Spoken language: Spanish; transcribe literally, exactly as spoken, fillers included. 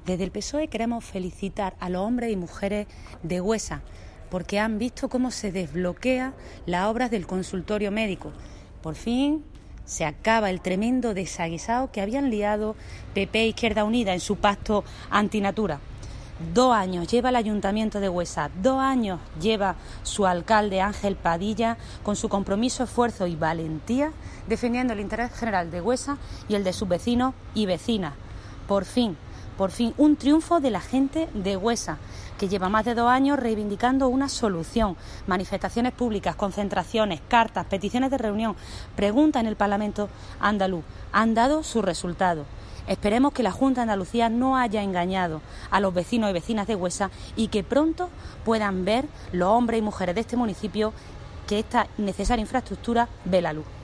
Desde el P S O E queremos felicitar a los hombres y mujeres de Huesa porque han visto cómo se desbloquea las obras del consultorio médico. Por fin se acaba el tremendo desaguisado que habían liado P P e Izquierda Unida en su pacto antinatura. Dos años lleva el Ayuntamiento de Huesa, dos años lleva su alcalde Ángel Padilla con su compromiso, esfuerzo y valentía defendiendo el interés general de Huesa y el de sus vecinos y vecinas. Por fin, por fin, un triunfo de la gente de Huesa, que lleva más de dos años reivindicando una solución. Manifestaciones públicas, concentraciones, cartas, peticiones de reunión, preguntas en el Parlamento andaluz. Han dado su resultado. Esperemos que la Junta de Andalucía no haya engañado a los vecinos y vecinas de Huesa y que pronto puedan ver los hombres y mujeres de este municipio que esta necesaria infraestructura ve la luz.